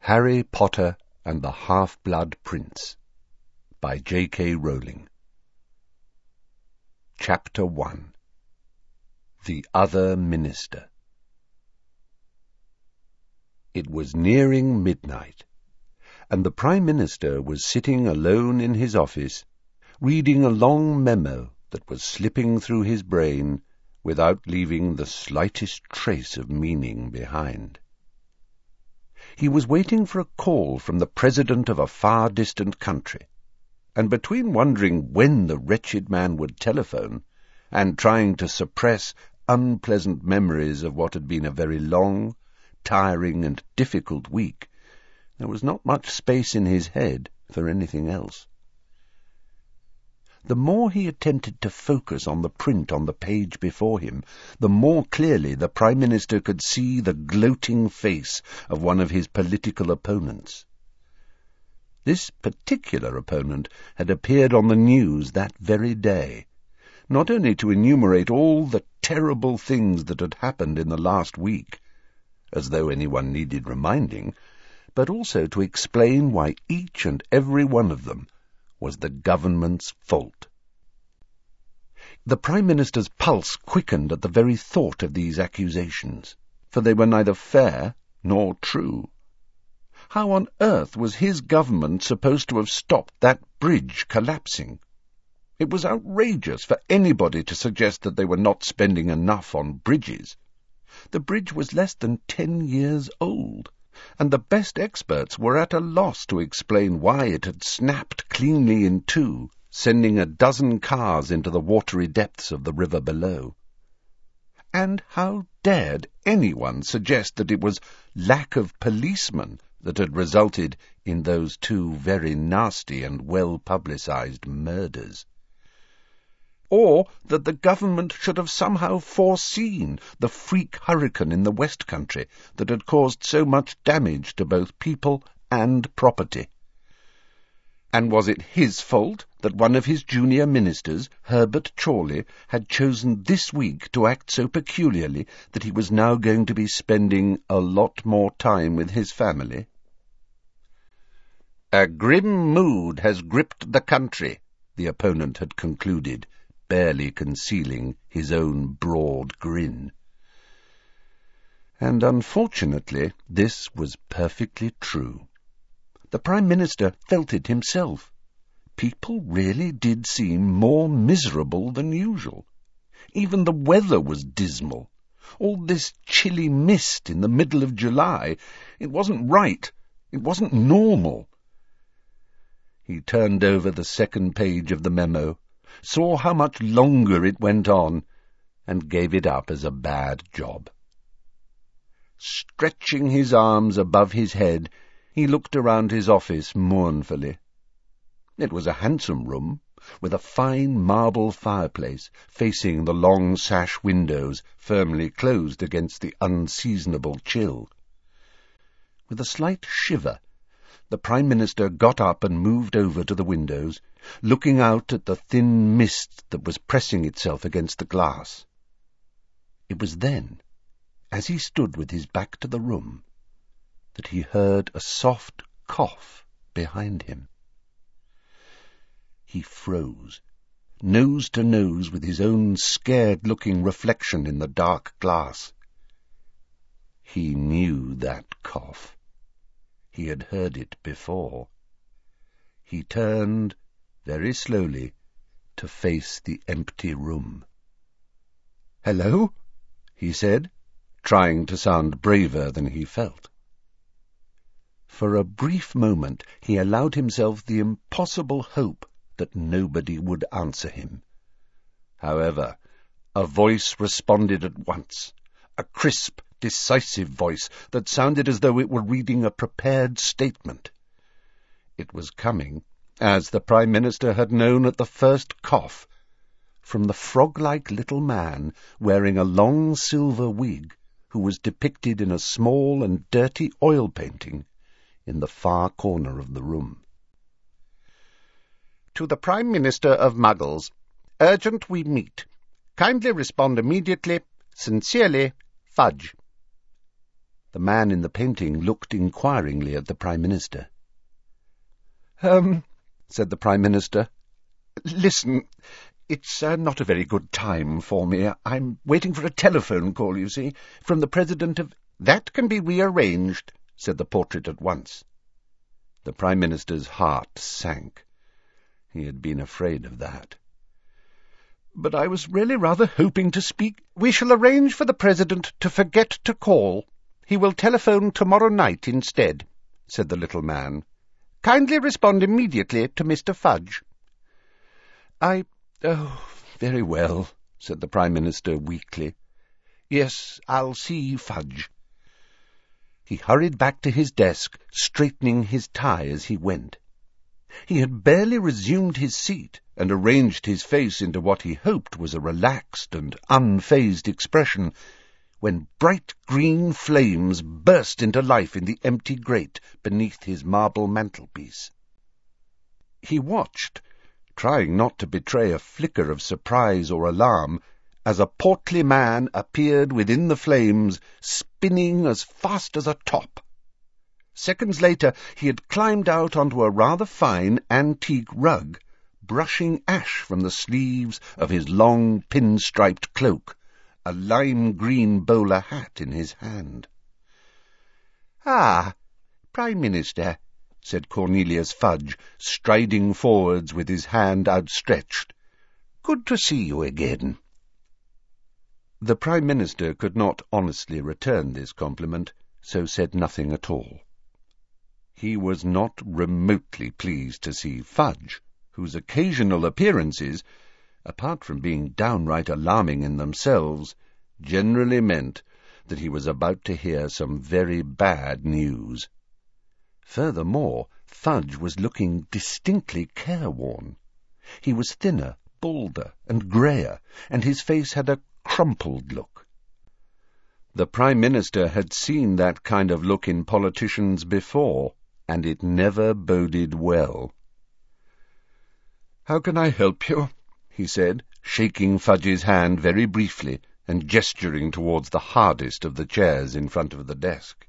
Harry Potter and the Half-Blood Prince by J.K. Rowling. Chapter 1. The Other Minister. It was nearing midnight, and the Prime Minister was sitting alone in his office, reading a long memo that was slipping through his brain without leaving the slightest trace of meaning behind. He was waiting for a call from the president of a far-distant country, and between wondering when the wretched man would telephone and trying to suppress unpleasant memories of what had been a very long, tiring and difficult week, there was not much space in his head for anything else. The more he attempted to focus on the print on the page before him, the more clearly the Prime Minister could see the gloating face of one of his political opponents. This particular opponent had appeared on the news that very day, not only to enumerate all the terrible things that had happened in the last week, as though anyone needed reminding, but also to explain why each and every one of them was the government's fault. The Prime Minister's pulse quickened at the very thought of these accusations, for they were neither fair nor true. How on earth was his government supposed to have stopped that bridge collapsing? It was outrageous for anybody to suggest that they were not spending enough on bridges. The bridge was less than 10 years old, and the best experts were at a loss to explain why it had snapped cleanly in two, sending a dozen cars into the watery depths of the river below. And how dared anyone suggest that it was lack of policemen that had resulted in those two very nasty and well-publicized murders? Or that the government should have somehow foreseen the freak hurricane in the West Country that had caused so much damage to both people and property. And was it his fault that one of his junior ministers, Herbert Chorley, had chosen this week to act so peculiarly that he was now going to be spending a lot more time with his family? "A grim mood has gripped the country," the opponent had concluded, barely concealing his own broad grin. And unfortunately, this was perfectly true. The Prime Minister felt it himself. People really did seem more miserable than usual. Even the weather was dismal. All this chilly mist in the middle of July, it wasn't right. It wasn't normal. He turned over the second page of the memo, saw how much longer it went on, and gave it up as a bad job. Stretching his arms above his head, he looked around his office mournfully. It was a handsome room, with a fine marble fireplace facing the long sash windows firmly closed against the unseasonable chill. With a slight shiver, the Prime Minister got up and moved over to the windows, looking out at the thin mist that was pressing itself against the glass. It was then, as he stood with his back to the room, that he heard a soft cough behind him. He froze, nose to nose with his own scared-looking reflection in the dark glass. He knew that cough. He had heard it before. He turned, very slowly, to face the empty room. "Hello?" he said, trying to sound braver than he felt. For a brief moment he allowed himself the impossible hope that nobody would answer him. However, a voice responded at once, a crisp, decisive voice that sounded as though it were reading a prepared statement. It was coming, as the Prime Minister had known at the first cough, from the frog-like little man wearing a long silver wig who was depicted in a small and dirty oil painting in the far corner of the room. "To the Prime Minister of Muggles. Urgent we meet. Kindly respond immediately. Sincerely, Fudge." The man in the painting looked inquiringly at the Prime Minister. Said the Prime Minister. Listen, it's not a very good time for me. I'm waiting for a telephone call, you see, from the President of... That can be rearranged, said the portrait at once. The Prime Minister's heart sank. He had been afraid of that. But I was really rather hoping to speak. We shall arrange for the President to forget to call. He will telephone tomorrow night instead, said the little man. Kindly respond immediately to Mr. Fudge. Oh, very well, said the Prime Minister weakly. Yes, I'll see Fudge. He hurried back to his desk, straightening his tie as he went. He had barely resumed his seat and arranged his face into what he hoped was a relaxed and unfazed expression, when bright green flames burst into life in the empty grate beneath his marble mantelpiece. He watched, trying not to betray a flicker of surprise or alarm, as a portly man appeared within the flames, spinning as fast as a top. Seconds later he had climbed out onto a rather fine antique rug, brushing ash from the sleeves of his long pin-striped cloak, a lime-green bowler hat in his hand. "Ah, Prime Minister," said Cornelius Fudge, striding forwards with his hand outstretched. "Good to see you again." The Prime Minister could not honestly return this compliment, so said nothing at all. He was not remotely pleased to see Fudge, whose occasional appearances, apart from being downright alarming in themselves, generally meant that he was about to hear some very bad news. Furthermore, Fudge was looking distinctly careworn. He was thinner, balder, and greyer, and his face had a crumpled look. The Prime Minister had seen that kind of look in politicians before, and it never boded well. "How can I help you?" he said, shaking Fudge's hand very briefly and gesturing towards the hardest of the chairs in front of the desk.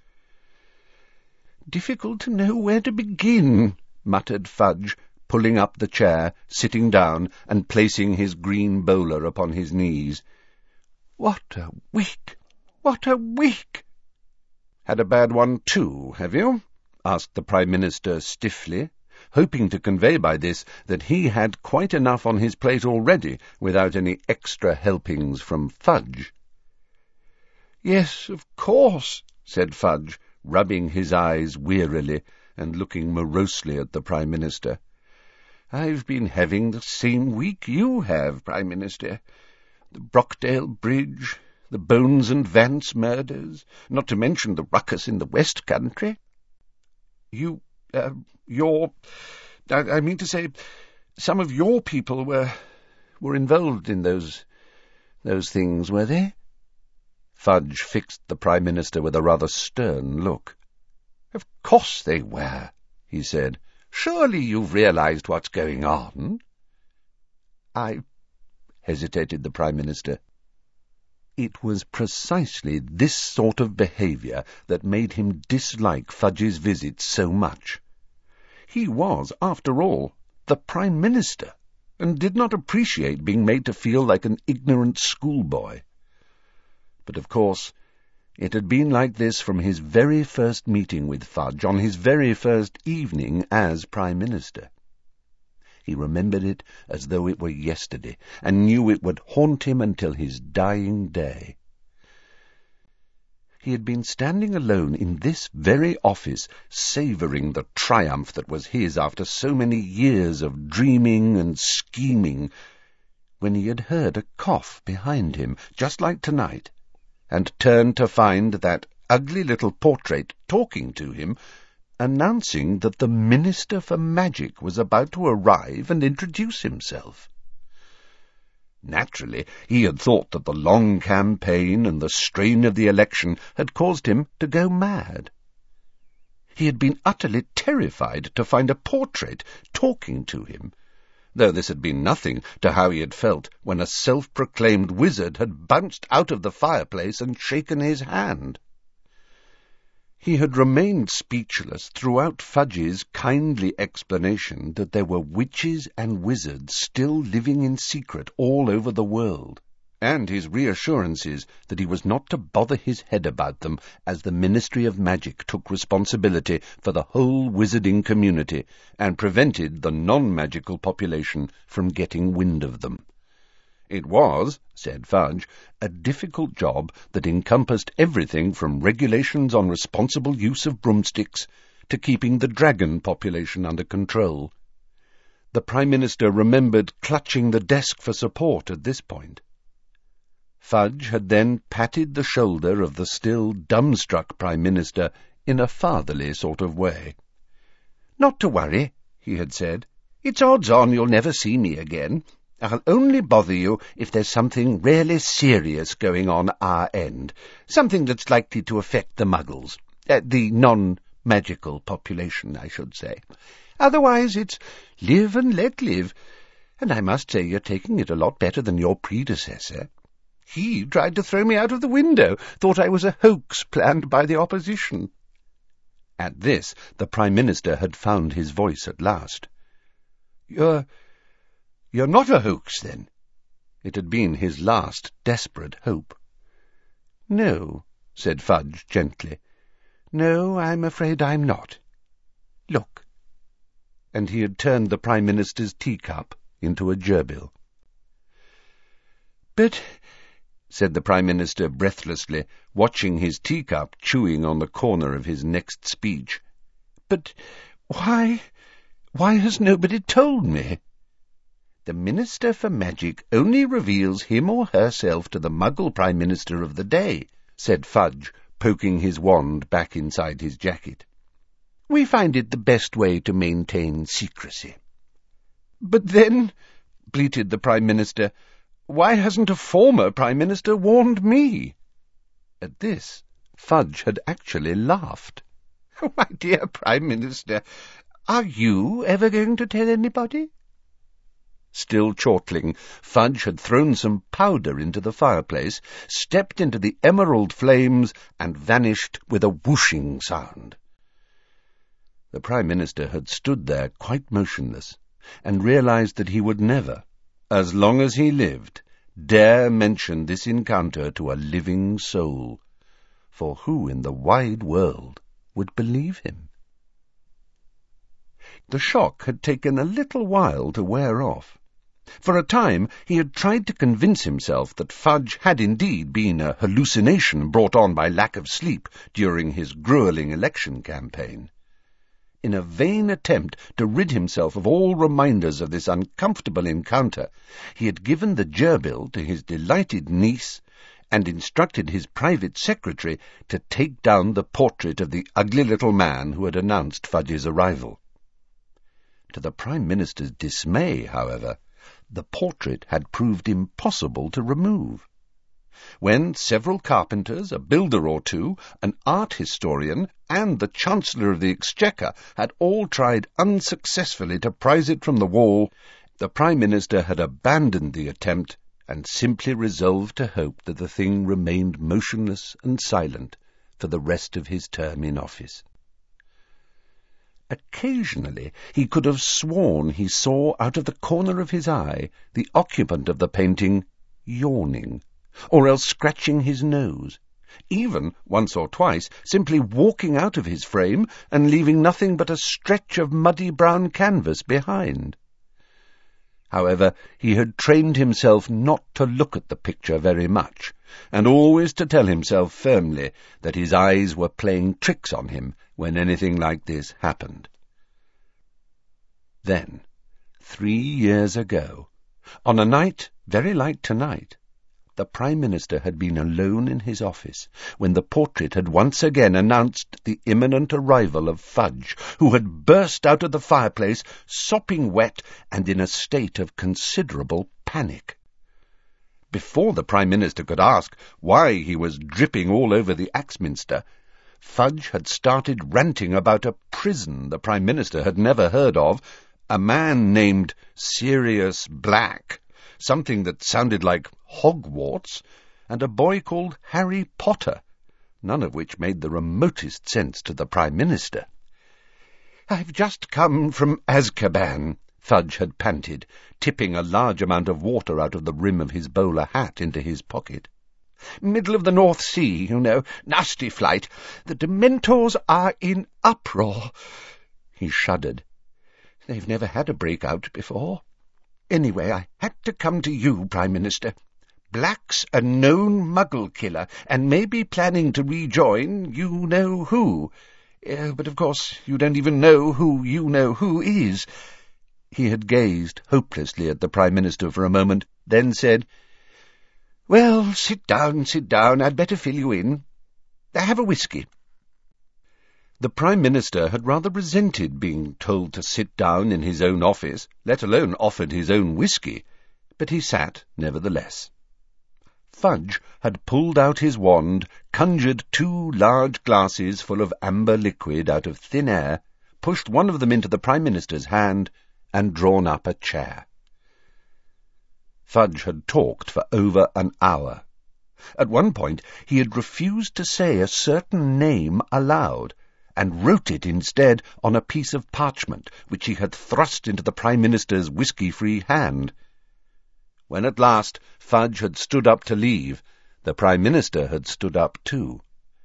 "Difficult to know where to begin," muttered Fudge, pulling up the chair, sitting down, and placing his green bowler upon his knees. "What a week! What a week!" "Had a bad one too, have you?" asked the Prime Minister stiffly, hoping to convey by this that he had quite enough on his plate already without any extra helpings from Fudge. "Yes, of course," said Fudge, rubbing his eyes wearily and looking morosely at the Prime Minister. "I've been having the same week you have, Prime Minister. The Brockdale Bridge, the Bones and Vance murders, not to mention the ruckus in the West Country. I mean to say, some of your people were involved in those things, were they?" Fudge fixed the Prime Minister with a rather stern look. "Of course they were," he said. "Surely you've realized what's going on?" hesitated the Prime Minister. It was precisely this sort of behaviour that made him dislike Fudge's visit so much. He was, after all, the Prime Minister, and did not appreciate being made to feel like an ignorant schoolboy. But of course it had been like this from his very first meeting with Fudge, on his very first evening as Prime Minister. He remembered it as though it were yesterday, and knew it would haunt him until his dying day. He had been standing alone in this very office, savouring the triumph that was his after so many years of dreaming and scheming, when he had heard a cough behind him, just like tonight, and turned to find that ugly little portrait talking to him, announcing that the Minister for Magic was about to arrive and introduce himself. Naturally, he had thought that the long campaign and the strain of the election had caused him to go mad. He had been utterly terrified to find a portrait talking to him, though this had been nothing to how he had felt when a self-proclaimed wizard had bounced out of the fireplace and shaken his hand. He had remained speechless throughout Fudge's kindly explanation that there were witches and wizards still living in secret all over the world, and his reassurances that he was not to bother his head about them, as the Ministry of Magic took responsibility for the whole wizarding community and prevented the non-magical population from getting wind of them. It was, said Fudge, a difficult job that encompassed everything from regulations on responsible use of broomsticks to keeping the dragon population under control. The Prime Minister remembered clutching the desk for support at this point. Fudge had then patted the shoulder of the still dumbstruck Prime Minister in a fatherly sort of way. "Not to worry," he had said. "It's odds on you'll never see me again. I'll only bother you if there's something really serious going on our end, something that's likely to affect the Muggles, the non-magical population, I should say. Otherwise it's live and let live, and I must say you're taking it a lot better than your predecessor. He tried to throw me out of the window, thought I was a hoax planned by the opposition." At this, the Prime Minister had found his voice at last. You're not a hoax, then?" It had been his last desperate hope. "No," said Fudge gently. "No, I'm afraid I'm not. Look." And he had turned the Prime Minister's teacup into a gerbil. "But," said the Prime Minister breathlessly, watching his teacup chewing on the corner of his next speech, "but why has nobody told me?" "The Minister for Magic only reveals him or herself to the Muggle Prime Minister of the day," said Fudge, poking his wand back inside his jacket. "We find it the best way to maintain secrecy." "But then," bleated the Prime Minister, "why hasn't a former Prime Minister warned me?" At this, Fudge had actually laughed. "Oh, my dear Prime Minister, are you ever going to tell anybody?" Still chortling, Fudge had thrown some powder into the fireplace, stepped into the emerald flames, and vanished with a whooshing sound. The Prime Minister had stood there quite motionless, and realized that he would never, as long as he lived, dare mention this encounter to a living soul, for who in the wide world would believe him? The shock had taken a little while to wear off. For a time he had tried to convince himself that Fudge had indeed been a hallucination brought on by lack of sleep during his gruelling election campaign. In a vain attempt to rid himself of all reminders of this uncomfortable encounter, he had given the gerbil to his delighted niece and instructed his private secretary to take down the portrait of the ugly little man who had announced Fudge's arrival. To the Prime Minister's dismay, however, the portrait had proved impossible to remove. When several carpenters, a builder or two, an art historian, and the Chancellor of the Exchequer had all tried unsuccessfully to prise it from the wall, the Prime Minister had abandoned the attempt and simply resolved to hope that the thing remained motionless and silent for the rest of his term in office. Occasionally he could have sworn he saw out of the corner of his eye the occupant of the painting yawning, or else scratching his nose, even, once or twice, simply walking out of his frame and leaving nothing but a stretch of muddy brown canvas behind. However, he had trained himself not to look at the picture very much, and always to tell himself firmly that his eyes were playing tricks on him when anything like this happened. Then, 3 years ago, on a night very like tonight, the Prime Minister had been alone in his office when the portrait had once again announced the imminent arrival of Fudge, who had burst out of the fireplace, sopping wet and in a state of considerable panic. Before the Prime Minister could ask why he was dripping all over the Axminster, Fudge had started ranting about a prison the Prime Minister had never heard of, a man named Sirius Black, something that sounded like Hogwarts, and a boy called Harry Potter, none of which made the remotest sense to the Prime Minister. "I've just come from Azkaban," Fudge had panted, tipping a large amount of water out of the rim of his bowler hat into his pocket. "Middle of the North Sea, you know. Nasty flight. The Dementors are in uproar." He shuddered. "They've never had a breakout before. Anyway, I had to come to you, Prime Minister. Black's a known Muggle killer, and may be planning to rejoin you-know-who. But of course you don't even know who you-know-who is." He had gazed hopelessly at the Prime Minister for a moment, then said, "Well, sit down. I'd better fill you in. Have a whisky." The Prime Minister had rather resented being told to sit down in his own office, let alone offered his own whisky, but he sat nevertheless. Fudge had pulled out his wand, conjured 2 large glasses full of amber liquid out of thin air, pushed one of them into the Prime Minister's hand, and drawn up a chair. Fudge had talked for over an hour. At one point he had refused to say a certain name aloud, and wrote it instead on a piece of parchment, which he had thrust into the Prime Minister's whisky-free hand. When at last Fudge had stood up to leave, the Prime Minister had stood up too.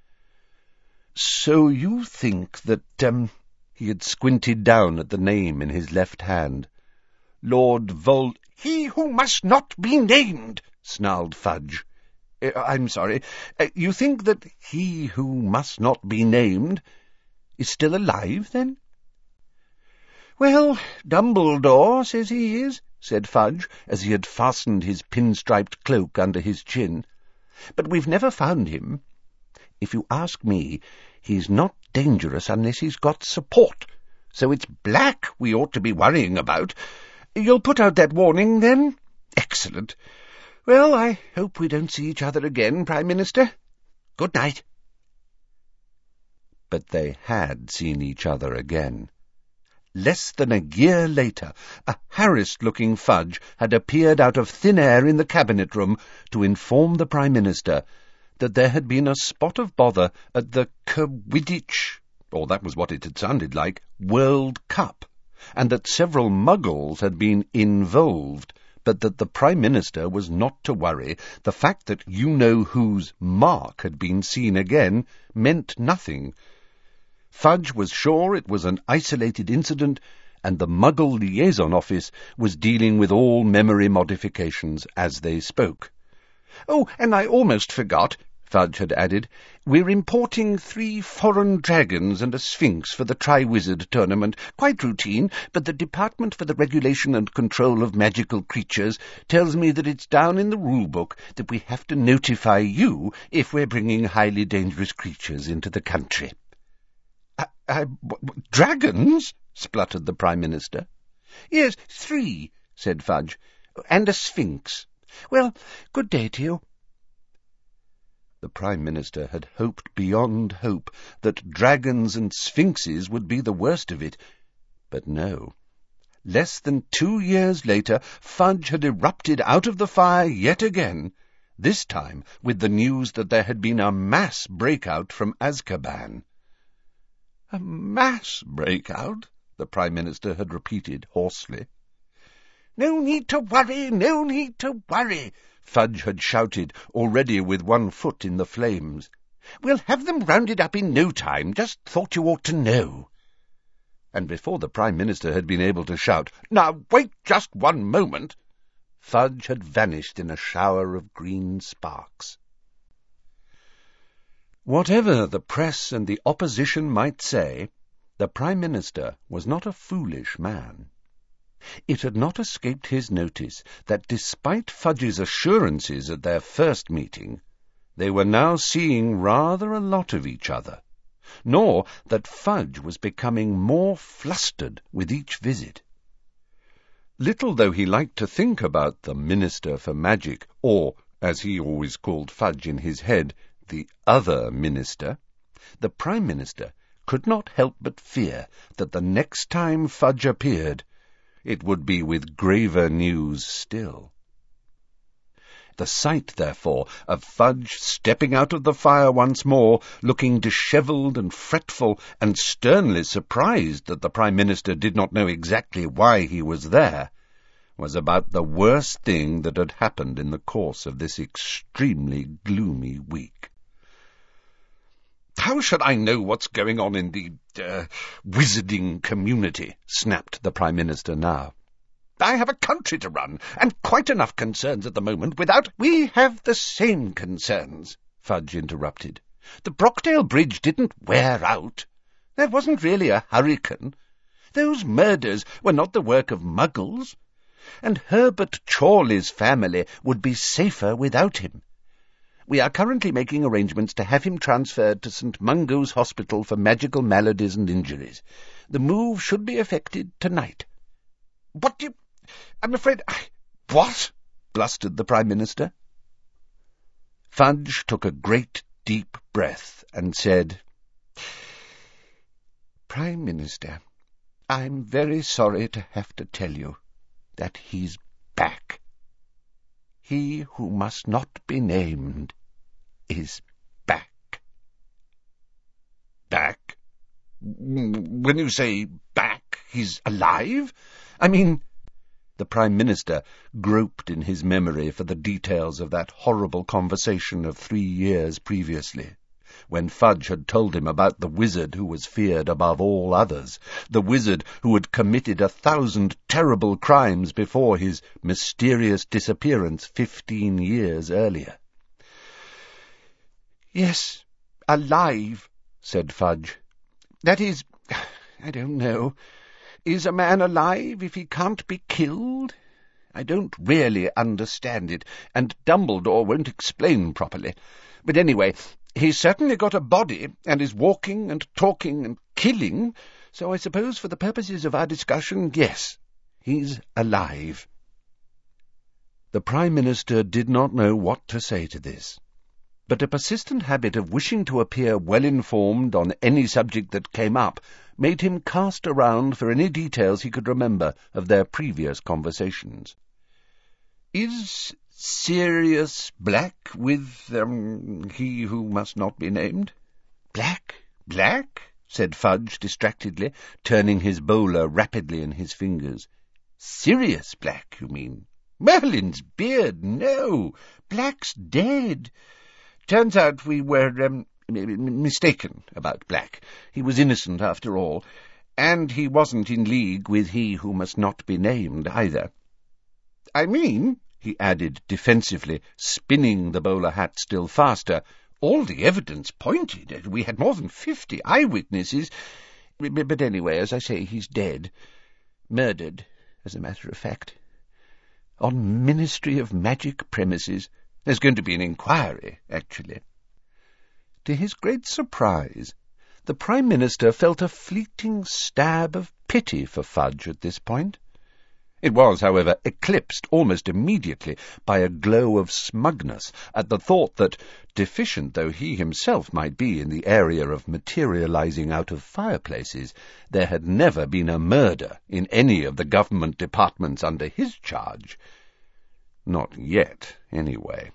"So you think that, He had squinted down at the name in his left hand. "Lord "He who must not be named," snarled Fudge. "I'm sorry. You think that he who must not be named is still alive, then?" "Well, Dumbledore says he is," said Fudge, as he had fastened his pinstriped cloak under his chin. "But we've never found him. If you ask me, he's not dangerous unless he's got support, so it's Black we ought to be worrying about. You'll put out that warning, then? Excellent. Well, I hope we don't see each other again, Prime Minister. Good night." But they had seen each other again. Less than a year later, a harassed-looking Fudge had appeared out of thin air in the Cabinet Room to inform the Prime Minister that there had been a spot of bother at the Quidditch, or that was what it had sounded like, World Cup, and that several Muggles had been involved, but that the Prime Minister was not to worry. The fact that you-know-who's mark had been seen again meant nothing. Fudge was sure it was an isolated incident, and the Muggle Liaison Office was dealing with all memory modifications as they spoke. "Oh, and I almost forgot," Fudge had added, "we're importing 3 foreign dragons and a sphinx for the Triwizard Tournament. Quite routine, but the Department for the Regulation and Control of Magical Creatures tells me that it's down in the rule-book that we have to notify you if we're bringing highly dangerous creatures into the country." "Dragons?" spluttered the Prime Minister. "Yes, 3, said Fudge, "and a sphinx. Well, good day to you." The Prime Minister had hoped beyond hope that dragons and sphinxes would be the worst of it, but no. Less than 2 years later, Fudge had erupted out of the fire yet again, this time with the news that there had been a mass breakout from Azkaban. "A mass breakout?" the Prime Minister had repeated hoarsely. "No need to worry, Fudge had shouted, already with one foot in the flames. "We'll have them rounded up in no time. Just thought you ought to know." And before the Prime Minister had been able to shout, "Now wait just one moment," Fudge had vanished in a shower of green sparks. Whatever the press and the opposition might say, the Prime Minister was not a foolish man. It had not escaped his notice that despite Fudge's assurances at their first meeting, they were now seeing rather a lot of each other, nor that Fudge was becoming more flustered with each visit. Little though he liked to think about the Minister for Magic, or, as he always called Fudge in his head, the other minister, the Prime Minister could not help but fear that the next time Fudge appeared, it would be with graver news still. The sight, therefore, of Fudge stepping out of the fire once more, looking dishevelled and fretful, and sternly surprised that the Prime Minister did not know exactly why he was there, was about the worst thing that had happened in the course of this extremely gloomy week. "How should I know what's going on in the wizarding community?" snapped the Prime Minister now. "I have a country to run, and quite enough concerns at the moment without—" "We have the same concerns," Fudge interrupted. "The Brockdale Bridge didn't wear out. There wasn't really a hurricane. Those murders were not the work of muggles. And Herbert Chorley's family would be safer without him. We are currently making arrangements to have him transferred to St. Mungo's Hospital for Magical Maladies and Injuries. The move should be effected tonight." "What do you— I'm afraid— What?" blustered the Prime Minister. Fudge took a great deep breath and said, "Prime Minister, I'm very sorry to have to tell you that he's back. He who must not be named is back." "Back? When you say back, he's alive? I mean—" The Prime Minister groped in his memory for the details of that horrible conversation of 3 years previously, when Fudge had told him about the wizard who was feared above all others, the wizard who had committed 1,000 terrible crimes before his mysterious disappearance 15 years earlier. "Yes, alive," said Fudge. "That is, I don't know. Is a man alive if he can't be killed? I don't really understand it, and Dumbledore won't explain properly. But anyway, he's certainly got a body, and is walking and talking and killing, so I suppose for the purposes of our discussion, yes, he's alive." The Prime Minister did not know what to say to this, but a persistent habit of wishing to appear well-informed on any subject that came up made him cast around for any details he could remember of their previous conversations. "Is Sirius Black with, he who must not be named?" "Black? Black?" said Fudge distractedly, turning his bowler rapidly in his fingers. "Sirius Black, you mean? Merlin's beard, no. Black's dead. Turns out we were, mistaken about Black. He was innocent after all, and he wasn't in league with he who must not be named either. I mean," he added defensively, spinning the bowler hat still faster, "all the evidence pointed. We had more than 50 eyewitnesses. But anyway, as I say, he's dead. Murdered, as a matter of fact. On Ministry of Magic premises. There's going to be an inquiry, actually." To his great surprise, the Prime Minister felt a fleeting stab of pity for Fudge at this point. It was, however, eclipsed almost immediately by a glow of smugness at the thought that, deficient though he himself might be in the area of materializing out of fireplaces, there had never been a murder in any of the government departments under his charge. Not yet, anyway.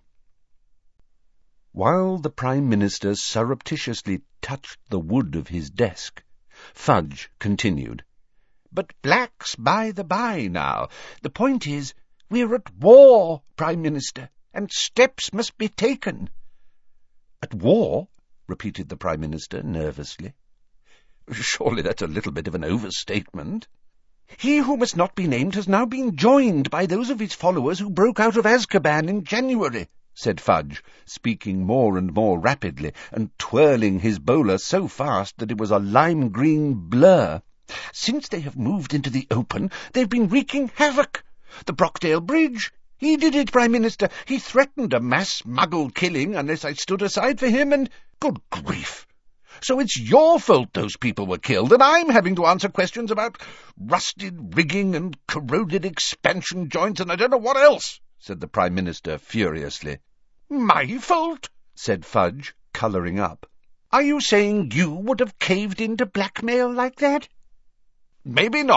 While the Prime Minister surreptitiously touched the wood of his desk, Fudge continued, "But Black's by the by now. The point is, we're at war, Prime Minister, and steps must be taken." "At war?" repeated the Prime Minister nervously. "Surely that's a little bit of an overstatement." "He who must not be named has now been joined by those of his followers who broke out of Azkaban in January," said Fudge, speaking more and more rapidly, and twirling his bowler so fast that it was a lime-green blur. "Since they have moved into the open, they've been wreaking havoc. The Brockdale Bridge. He did it, Prime Minister. He threatened a mass muggle killing unless I stood aside for him, and— Good grief! So it's your fault those people were killed, and I'm having to answer questions about rusted rigging and corroded expansion joints and I don't know what else," said the Prime Minister furiously. "My fault?" said Fudge, colouring up. "Are you saying you would have caved in to blackmail like that?" "Maybe not,"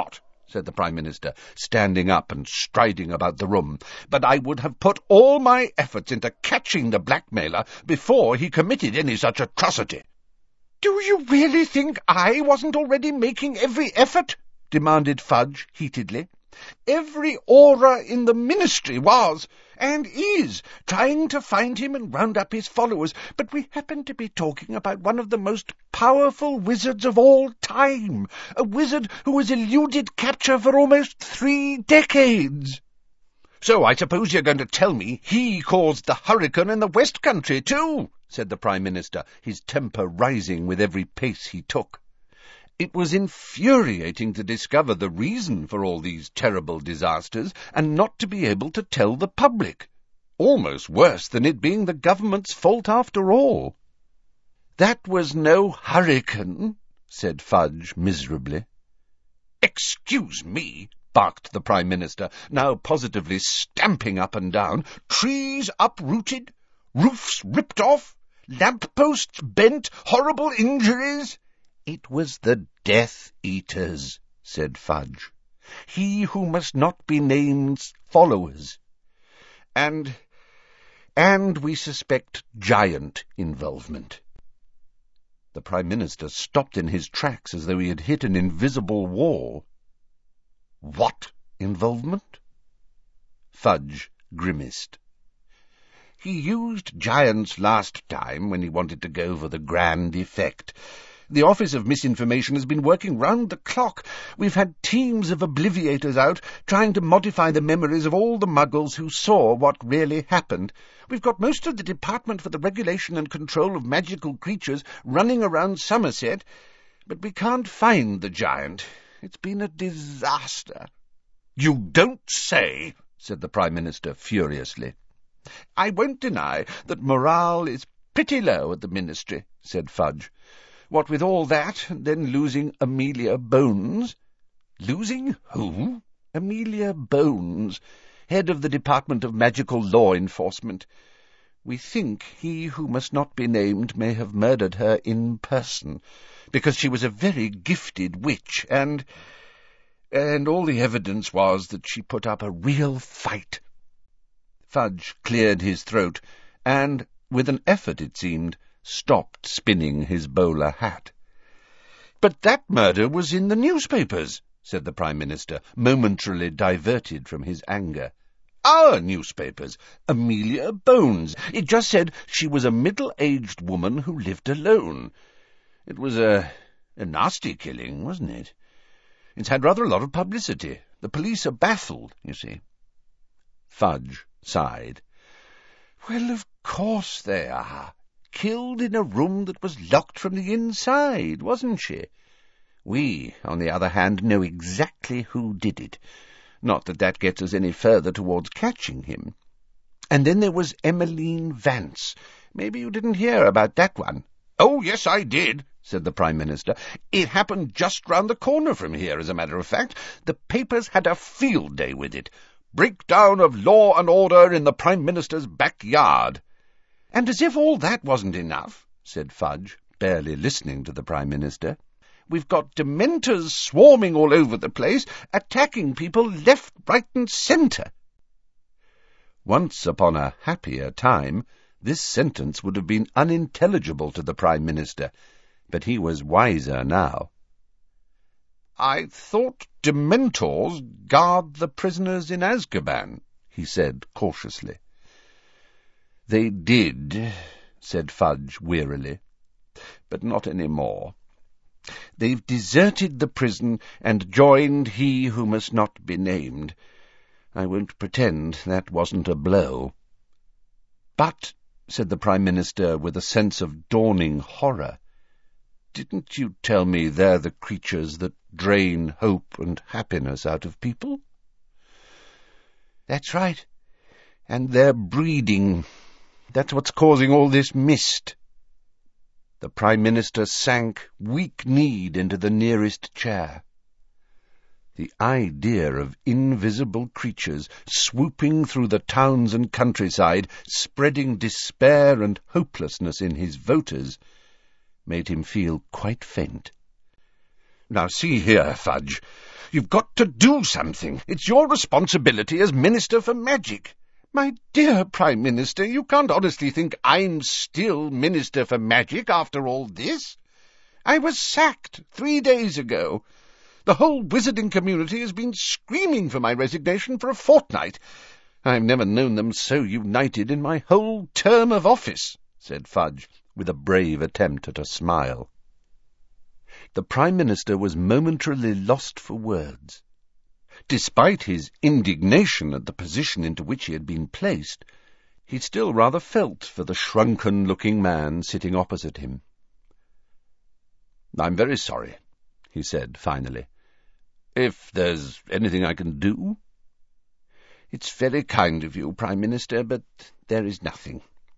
said the Prime Minister, standing up and striding about the room, "but I would have put all my efforts into catching the blackmailer before he committed any such atrocity." "Do you really think I wasn't already making every effort?" demanded Fudge heatedly. "Every aura in the ministry was, and is, trying to find him and round up his followers, but we happen to be talking about one of the most powerful wizards of all time, a wizard who has eluded capture for almost 3 decades. "So I suppose you're going to tell me he caused the hurricane in the West Country, too," said the Prime Minister, his temper rising with every pace he took. It was infuriating to discover the reason for all these terrible disasters and not to be able to tell the public. Almost worse than it being the government's fault after all. "That was no hurricane," said Fudge miserably. "Excuse me," barked the Prime Minister, now positively stamping up and down. "Trees uprooted, roofs ripped off, lamp-posts bent, horrible injuries." "It was the Death Eaters," said Fudge. "He who must not be named's followers. And we suspect giant involvement." The Prime Minister stopped in his tracks as though he had hit an invisible wall. "What involvement?" Fudge grimaced. "He used giants last time when he wanted to go for the grand effect. The Office of Misinformation has been working round the clock. We've had teams of obliviators out, trying to modify the memories of all the muggles who saw what really happened. We've got most of the Department for the Regulation and Control of Magical Creatures running around Somerset, but we can't find the giant. It's been a disaster." "You don't say," said the Prime Minister furiously. "I won't deny that morale is pretty low at the Ministry," said Fudge. "What with all that, and then losing Amelia Bones—" "Losing who?" "Amelia Bones, head of the Department of Magical Law Enforcement. We think he who must not be named may have murdered her in person, because she was a very gifted witch, and all the evidence was that she put up a real fight." Fudge cleared his throat, and, with an effort it seemed, stopped spinning his bowler hat. "But that murder was in the newspapers," said the Prime Minister, momentarily diverted from his anger. "Our newspapers. Amelia Bones. It just said she was a middle-aged woman who lived alone. It was a nasty killing, wasn't it? It's had rather a lot of publicity. The police are baffled, you see." Fudge sighed. "Well, of course they are. Killed in a room that was locked from the inside, wasn't she? We, on the other hand, know exactly who did it. Not that that gets us any further towards catching him. And then there was Emmeline Vance. Maybe you didn't hear about that one." "Oh, yes, I did," said the Prime Minister. "It happened just round the corner from here, as a matter of fact. The papers had a field day with it. Breakdown of law and order in the Prime Minister's backyard." "And as if all that wasn't enough," said Fudge, barely listening to the Prime Minister, "we've got dementors swarming all over the place, attacking people left, right and centre." Once upon a happier time, this sentence would have been unintelligible to the Prime Minister, but he was wiser now. "I thought dementors guard the prisoners in Azkaban," he said cautiously. "They did," said Fudge wearily, "but not any more. They've deserted the prison and joined he who must not be named. I won't pretend that wasn't a blow." "But," said the Prime Minister with a sense of dawning horror, "didn't you tell me they're the creatures that drain hope and happiness out of people?" "That's right. And they're breeding. That's what's causing all this mist." The Prime Minister sank weak-kneed into the nearest chair. The idea of invisible creatures swooping through the towns and countryside, spreading despair and hopelessness in his voters, made him feel quite faint. "Now see here, Fudge, You've got to do something. It's your responsibility as Minister for Magic. My dear Prime Minister, you can't honestly think I'm still Minister for Magic after all this? I was sacked 3 days ago. The whole wizarding community has been screaming for my resignation for a fortnight. I've never known them so united in my whole term of office, said Fudge, with a brave attempt at a smile. The Prime Minister was momentarily lost for words. Despite his indignation at the position into which he had been placed, he still rather felt for the shrunken-looking man sitting opposite him. "I'm very sorry," he said finally. "If there's anything I can do—" "It's very kind of you, Prime Minister, but there is nothing.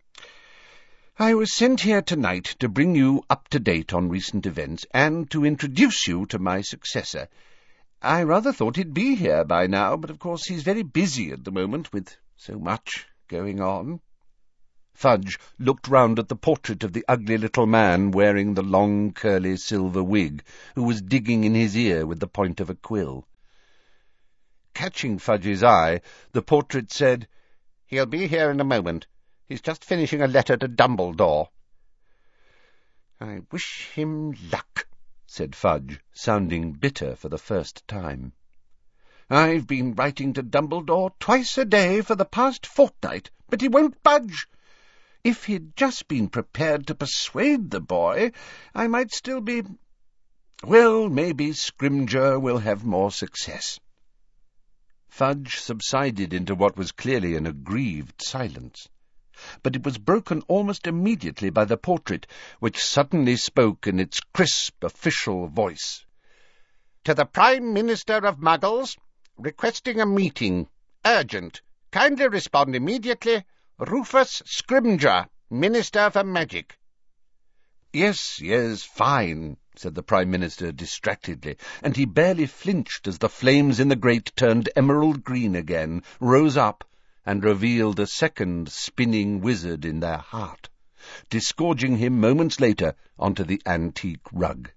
I was sent here tonight to bring you up to date on recent events and to introduce you to my successor. I rather thought he'd be here by now, but of course he's very busy at the moment with so much going on." Fudge looked round at the portrait of the ugly little man wearing the long curly silver wig, who was digging in his ear with the point of a quill. Catching Fudge's eye, the portrait said, "He'll be here in a moment. He's just finishing a letter to Dumbledore." "I wish him luck," said Fudge, sounding bitter for the first time. "I've been writing to Dumbledore twice a day for the past fortnight, but he won't budge. If he'd just been prepared to persuade the boy, I might still be— Well, maybe Scrimgeour will have more success." Fudge subsided into what was clearly an aggrieved silence, but it was broken almost immediately by the portrait, which suddenly spoke in its crisp, official voice. "To the Prime Minister of Muggles, requesting a meeting. Urgent. Kindly respond immediately. Rufus Scrimgeour, Minister for Magic." Yes, fine," said the Prime Minister distractedly, and he barely flinched as the flames in the grate turned emerald green again, rose up, and revealed a second spinning wizard in their heart, disgorging him moments later onto the antique rug.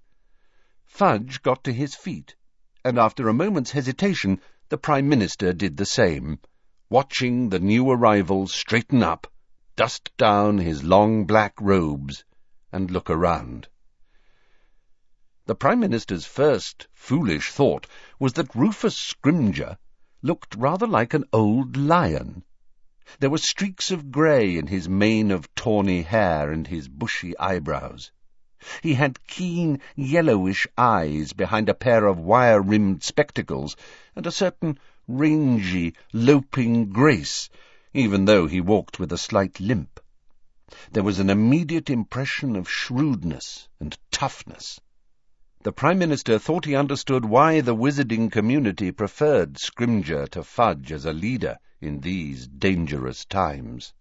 Fudge got to his feet, and after a moment's hesitation the Prime Minister did the same, watching the new arrival straighten up, dust down his long black robes, and look around. The Prime Minister's first foolish thought was that Rufus Scrimgeour looked rather like an old lion. There were streaks of grey in his mane of tawny hair and his bushy eyebrows. He had keen, yellowish eyes behind a pair of wire-rimmed spectacles, and a certain rangy, loping grace, even though he walked with a slight limp. There was an immediate impression of shrewdness and toughness. The Prime Minister thought he understood why the wizarding community preferred Scrimgeour to Fudge as a leader in these dangerous times.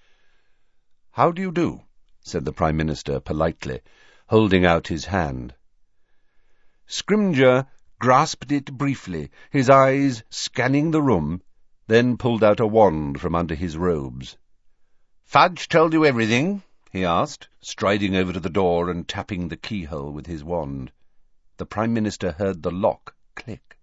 "How do you do?" said the Prime Minister politely, holding out his hand. Scrimgeour grasped it briefly, his eyes scanning the room, then pulled out a wand from under his robes. "Fudge told you everything?" he asked, striding over to the door and tapping the keyhole with his wand. The Prime Minister heard the lock click.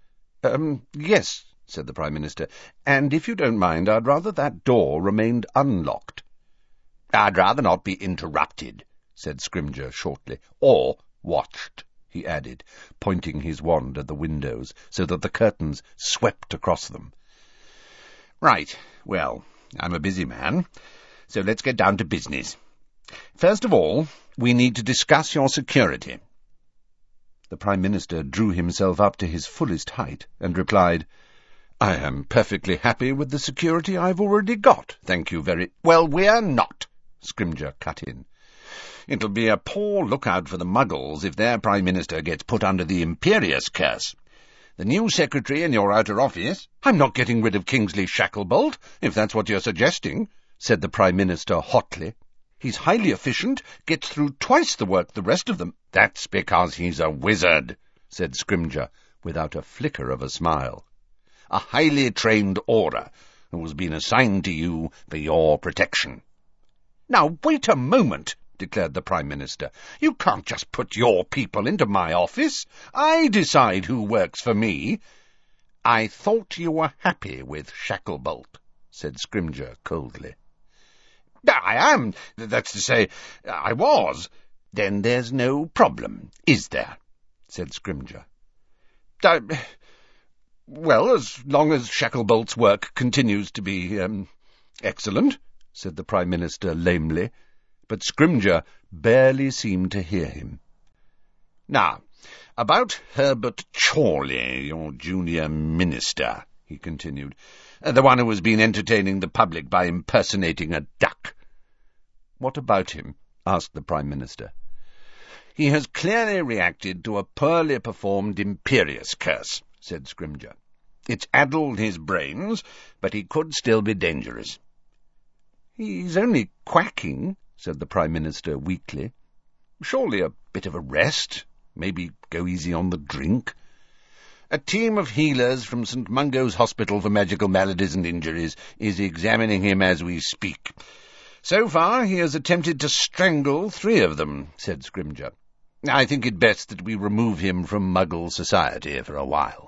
Yes," said the Prime Minister, "and if you don't mind, I'd rather that door remained unlocked." "I'd rather not be interrupted," said Scrimgeour shortly. "Or watched," he added, pointing his wand at the windows, so that the curtains swept across them. "Right, well, I'm a busy man, so let's get down to business. First of all, we need to discuss your security." The Prime Minister drew himself up to his fullest height and replied, "I am perfectly happy with the security I've already got, thank you very—" "Well, we're not," Scrimgeour cut in. "It'll be a poor lookout for the Muggles if their Prime Minister gets put under the Imperious curse. The new secretary in your outer office—" "I'm not getting rid of Kingsley Shacklebolt, if that's what you're suggesting," said the Prime Minister hotly. "He's highly efficient, gets through twice the work the rest of them—" "That's because he's a wizard," said Scrimgeour, without a flicker of a smile. "A highly trained Auror, who has been assigned to you for your protection." "Now, wait a moment," declared the Prime Minister. "You can't just put your people into my office. I decide who works for me." "I thought you were happy with Shacklebolt," said Scrimger coldly. "I am. That's to say, I was." "Then there's no problem, is there?" said Scrimger. Well, as long as Shacklebolt's work continues to be, excellent," said the Prime Minister lamely, but Scrimger barely seemed to hear him. "Now, about Herbert Chorley, your junior minister," he continued, "the one who has been entertaining the public by impersonating a duck." "What about him?" asked the Prime Minister. "He has clearly reacted to a poorly performed imperious curse," said Scrimger. "It's addled his brains, but he could still be dangerous." "He's only quacking," said the Prime Minister weakly. "Surely a bit of a rest, maybe go easy on the drink. A team of healers from St. Mungo's Hospital for Magical Maladies and Injuries is examining him as we speak. So far he has attempted to strangle 3 of them," said Scrimger. "I think it best that we remove him from Muggle society for a while."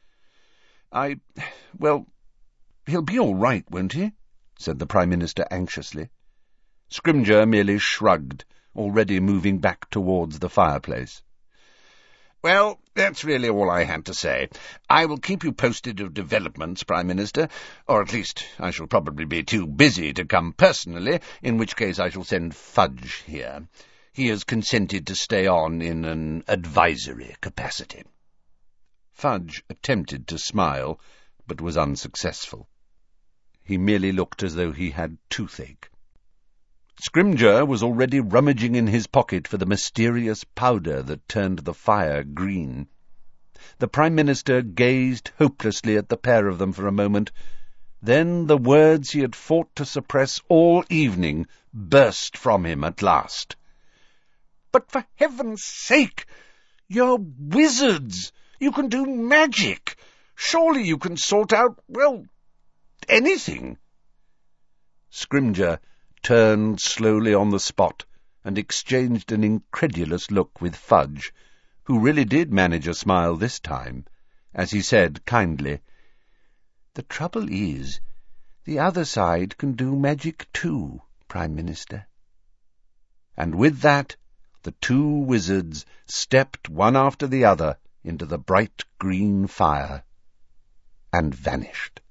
Well, he'll be all right, won't he?" said the Prime Minister anxiously. Scrimger merely shrugged, already moving back towards the fireplace. "Well, that's really all I had to say. I will keep you posted of developments, Prime Minister, or at least I shall probably be too busy to come personally, in which case I shall send Fudge here. He has consented to stay on in an advisory capacity." Fudge attempted to smile, but was unsuccessful. He merely looked as though he had toothache. Scrimger was already rummaging in his pocket for the mysterious powder that turned the fire green. The Prime Minister gazed hopelessly at the pair of them for a moment. Then the words he had fought to suppress all evening burst from him at last. "But for heaven's sake, you're wizards! You can do magic! Surely you can sort out, well, anything!" Scrimger turned slowly on the spot and exchanged an incredulous look with Fudge, who really did manage a smile this time, as he said kindly, "The trouble is, the other side can do magic too, Prime Minister." And with that, the 2 wizards stepped one after the other into the bright green fire and vanished.